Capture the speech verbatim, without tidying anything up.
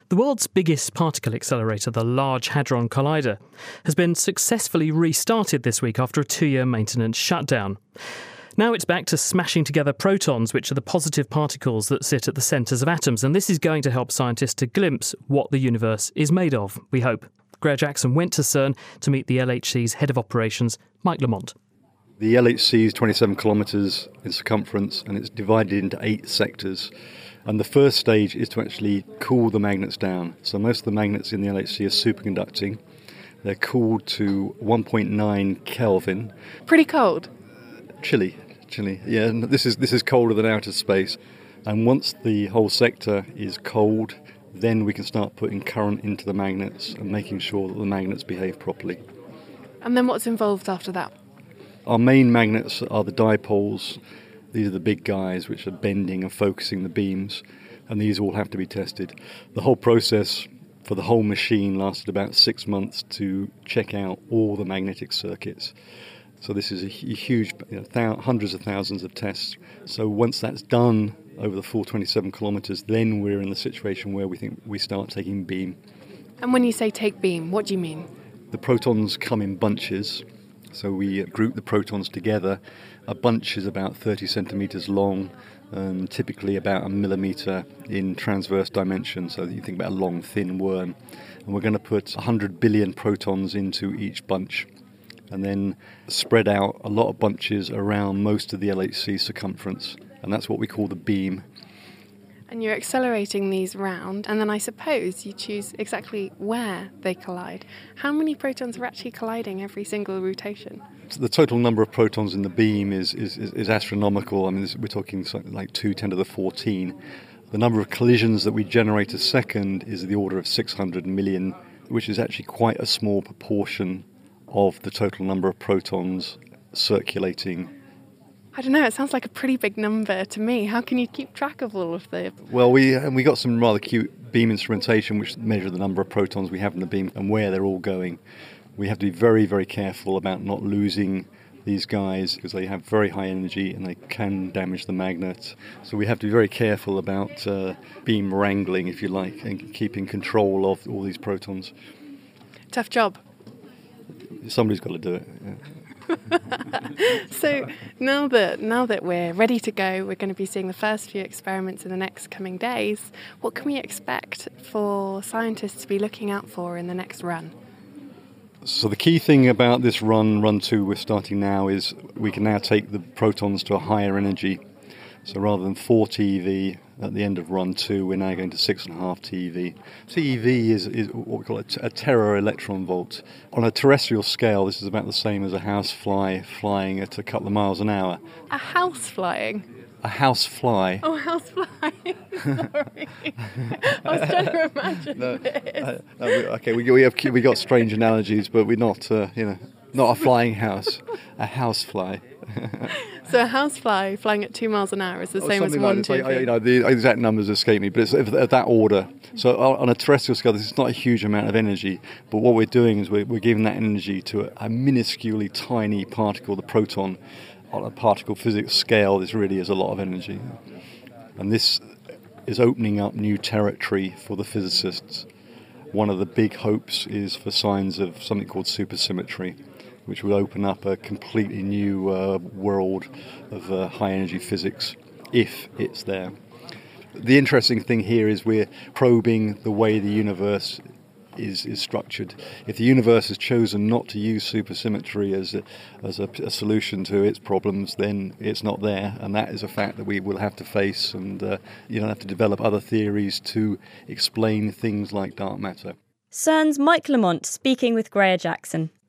The world's biggest particle accelerator, the Large Hadron Collider, has been successfully restarted this week after a two-year maintenance shutdown. Now it's back to smashing together protons, which are the positive particles that sit at the centres of atoms, and this is going to help scientists to glimpse what the universe is made of, we hope. Greer Jackson went to CERN to meet the L H C's head of operations, Mike Lamont. The L H C is twenty-seven kilometres in circumference and it's divided into eight sectors. And the first stage is to actually cool the magnets down. So most of the magnets in the L H C are superconducting. They're cooled to one point nine Kelvin. Pretty cold. Chilly, chilly. Yeah, and this is this is colder than outer space. And once the whole sector is cold, then we can start putting current into the magnets and making sure that the magnets behave properly. And then what's involved after that? Our main magnets are the dipoles. These are the big guys which are bending and focusing the beams, and these all have to be tested. The whole process for the whole machine lasted about six months to check out all the magnetic circuits. So this is a huge, you know, th- hundreds of thousands of tests. So once that's done over the full twenty-seven kilometres, then we're in the situation where we think we start taking beam. And when you say take beam, what do you mean? The protons come in bunches. So we group the protons together. A bunch is about thirty centimetres long, um, typically about a millimetre in transverse dimension. So you think about a long, thin worm. And we're going to put one hundred billion protons into each bunch, and then spread out a lot of bunches around most of the L H C circumference, and that's what we call the beam. And you're accelerating these round, and then I suppose you choose exactly where they collide. How many protons are actually colliding every single rotation? So the total number of protons in the beam is, is, is astronomical. I mean, this, we're talking something like two ten to the fourteen. The number of collisions that we generate a second is the order of six hundred million, which is actually quite a small proportion of the total number of protons circulating. I don't know, it sounds like a pretty big number to me. How can you keep track of all of the... Well, we and we got some rather cute beam instrumentation which measure the number of protons we have in the beam and where they're all going. We have to be very, very careful about not losing these guys because they have very high energy and they can damage the magnet. So we have to be very careful about uh, beam wrangling, if you like, and keeping control of all these protons. Tough job. Somebody's got to do it. Yeah. So now that now that we're ready to go, we're going to be seeing the first few experiments in the next coming days. What can we expect for scientists to be looking out for in the next run? So the key thing about this run, run two we're starting now, is we can now take the protons to a higher energy. So rather than four T eV at the end of run two, we're now going to six point five T eV. T eV is, is what we call a, t- a tera electron volt. On a terrestrial scale, this is about the same as a housefly flying at a couple of miles an hour. A house flying? A housefly. Oh, house flying. Sorry. I was trying to imagine no, this. Uh, no, we, okay, we, we have we got strange analogies, but we're not, uh, you know, not a flying house, a housefly. So a housefly flying at two miles an hour is the oh, same as one like T eV. Like, you know, the exact numbers escape me, but it's of that order. So on a terrestrial scale, this is not a huge amount of energy, but what we're doing is we're, we're giving that energy to a, a minusculely tiny particle, the proton. On a particle physics scale, this really is a lot of energy. And this is opening up new territory for the physicists. One of the big hopes is for signs of something called supersymmetry, which will open up a completely new uh, world of uh, high-energy physics, if it's there. The interesting thing here is we're probing the way the universe is, is structured. If the universe has chosen not to use supersymmetry as a, as a, a solution to its problems, then it's not there, and that is a fact that we will have to face, and uh, you don't have to develop other theories to explain things like dark matter. CERN's Mike Lamont speaking with Greer Jackson.